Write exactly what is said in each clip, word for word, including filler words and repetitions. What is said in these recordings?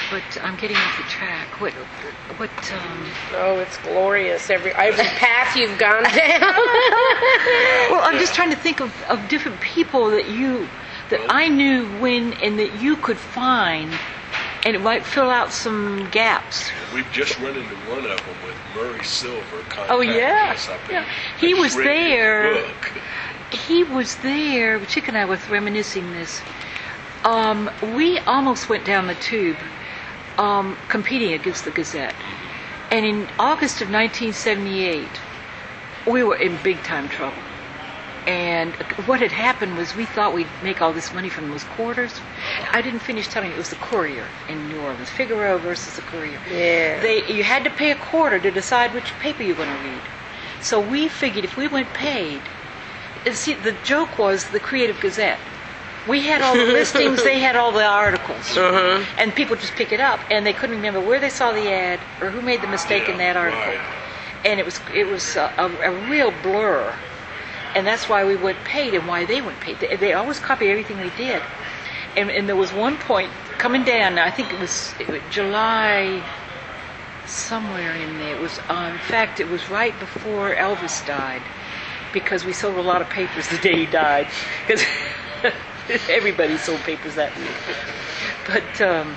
but I'm getting off the track. What, what, um... Oh, it's glorious. Every every path you've gone down. Well, I'm just trying to think of, of different people that you, that I knew when, and that you could find, and it might fill out some gaps. We've just run into one of them with Murray Silver. Oh, yeah. Us up yeah. in, He was there. Book. He was there. Chick and I were reminiscing this. Um, we almost went down the tube um, competing against the Gazette. And in August of nineteen seventy-eight, we were in big time trouble. And what had happened was we thought we'd make all this money from those quarters. I didn't finish telling you, it was the Courier in New Orleans. Figaro versus the Courier. Yeah. They, you had to pay a quarter to decide which paper you were going to read. So we figured if we went paid, and see, the joke was the Creative Gazette. We had all the listings, they had all the articles. Uh-huh. And people just pick it up, and they couldn't remember where they saw the ad or who made the mistake Yeah, in that article. right. And it was it was a, a, a real blur. And that's why we went paid and why they went paid. They, they always copied everything we did. And, and there was one point coming down, I think it was, it was July, somewhere in there. It was, uh, in fact, it was right before Elvis died, because we sold a lot of papers the day he died. Because everybody sold papers that week. But um,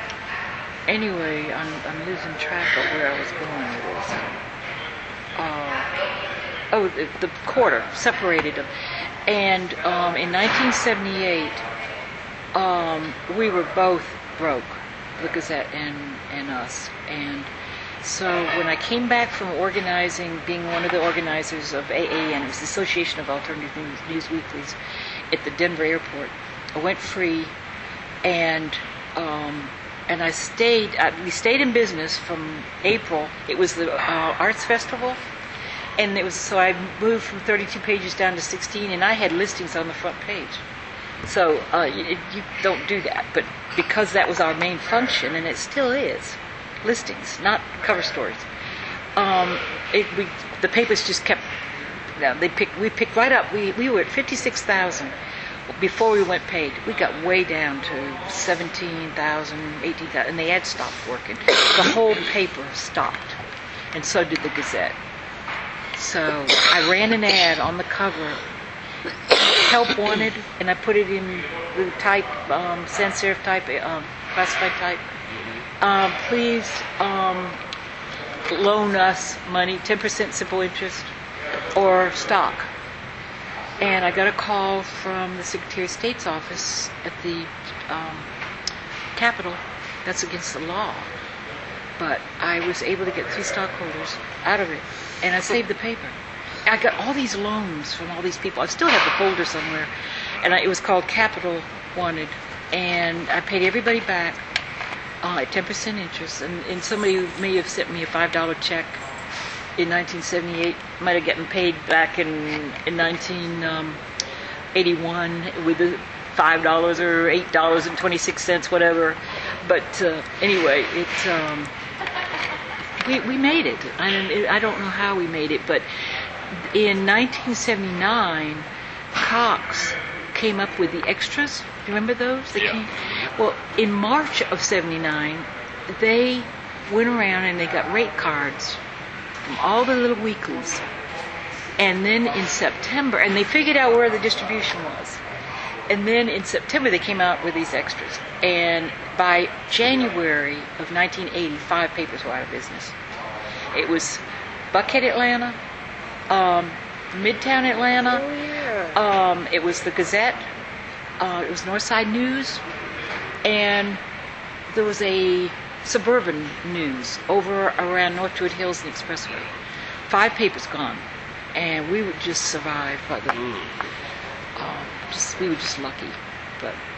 anyway, I'm, I'm losing track of where I was going with this. Uh, oh, the, the quarter separated them. And um, in nineteen seventy-eight, um, we were both broke, the Gazette and, and us. And so when I came back from organizing, being one of the organizers of A A N, it was the Association of Alternative News, News Weeklies, at the Denver airport, I went free, and um, and I stayed. I, we stayed in business from April. It was the uh, Arts Festival, and it was so I moved from thirty-two pages down to sixteen, and I had listings on the front page. So uh, you, you don't do that, but because that was our main function, and it still is, listings, not cover stories. Um, it, we the papers just kept. Now, they picked. We picked right up. We we were at fifty-six thousand before we went paid. We got way down to seventeen thousand, eighteen thousand, and the ad stopped working. The whole paper stopped, and so did the Gazette. So I ran an ad on the cover, help wanted, and I put it in the type, um, sans serif type, um, classified type. Um, please um, loan us money, ten percent simple interest, or stock. And I got a call from the Secretary of State's office at the um, Capitol. That's against the law. But I was able to get three stockholders out of it, and I saved the paper. I got all these loans from all these people. I still have the folder somewhere, and I, it was called Capital Wanted, and I paid everybody back uh, at ten percent interest, and, and somebody may have sent me a five dollar check in nineteen seventy-eight, might have gotten paid back in in nineteen eighty-one with the five dollars or eight dollars and twenty-six cents, whatever. But uh, anyway, it um, we we made it. I don't, I don't know how we made it, but in nineteen seventy-nine, Cox came up with the extras. Remember those? They Yeah. came, well, in March of seventy-nine, they went around and they got rate cards from all the little weeklies. And then in September, and they figured out where the distribution was. And then in September, they came out with these extras. And by January of nineteen eighty, five papers were out of business. It was Buckhead, Atlanta, um, Midtown, Atlanta. Oh, yeah. Um, it was the Gazette. Uh, it was Northside News. And there was a Suburban News over around North Druid Hills and the Expressway. Five papers gone, and we would just survive by the. Mm. Um, just we were just lucky, but